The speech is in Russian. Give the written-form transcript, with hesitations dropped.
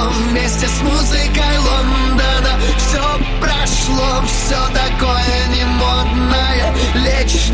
вместе с музыкой Лондона. Все прошло, все такое немодное. Лечь